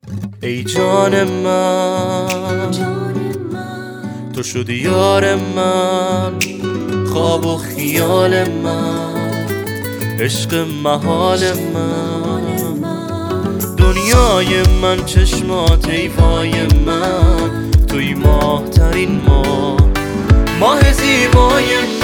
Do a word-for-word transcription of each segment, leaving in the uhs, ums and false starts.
ای جان من تو شدی یار من، خواب و خیال من، عشق محال من، دنیای من، چشمات ایوای من، توی ماه ترین ماه، ماه زیبای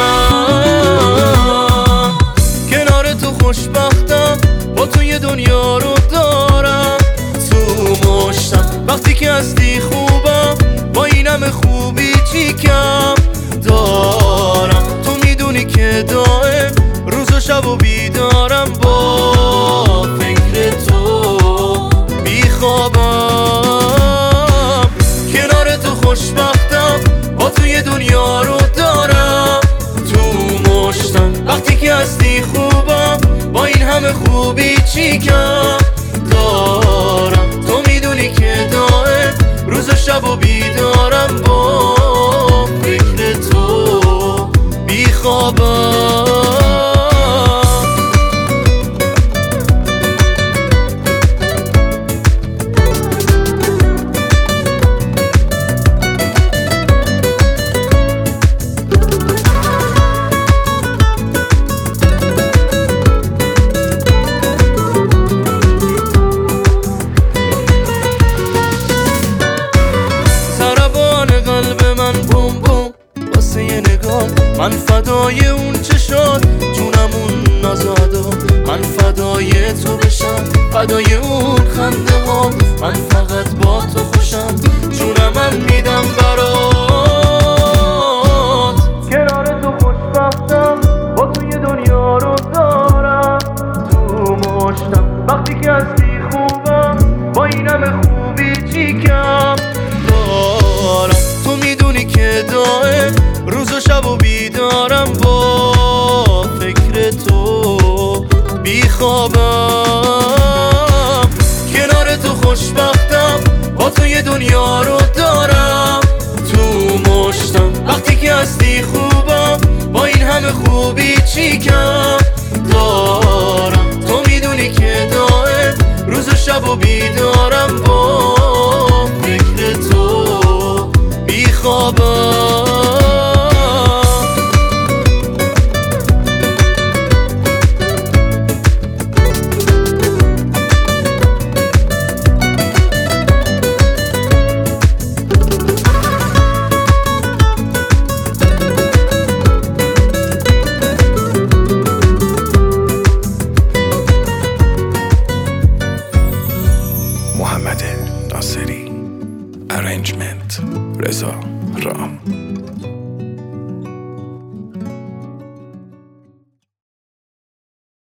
من. کنار تو خوشبختم، با توی دنیا رو دارم تو مشتم، وقتی که هستی خوبم، با این همه خوبی چی کم دارم. تو میدونی که دائم روز و شب و بیدارم، با فکر تو بیخوابم. کنار تو خوشبختم، با توی دنیا رو دارم تو مشتم، وقتی که هستی خوبم، با این همه خوبی چی کم دارم. تو میدونی که دائم روز و شب و بیدارم، با فکر تو بیخوابم. من فدای اون چشات، جونمون نازادا، من فدای تو بشم، فدای اون خنده ها، من فقط با تو خوشم، جونم من میدم برات. کنار تو خوشبختم، با توی دنیا رو دارم تو مشتم، وقتی که هستی خوبم، با این همه خوبی چی کم دارم. تو میدونی که دائم روز و شب و بیدارم، با فکر تو بیخوابم. کنار تو خوشبختم، با توی دنیا رو دارم تو مشتم، وقتی که هستی خوبم، با این همه خوبی چی کم دارم. تو میدونی که دائم روز و شب و بیدارم، با فکر تو بیخوابم. محمد ناصری، ارنجمنت رضا رام.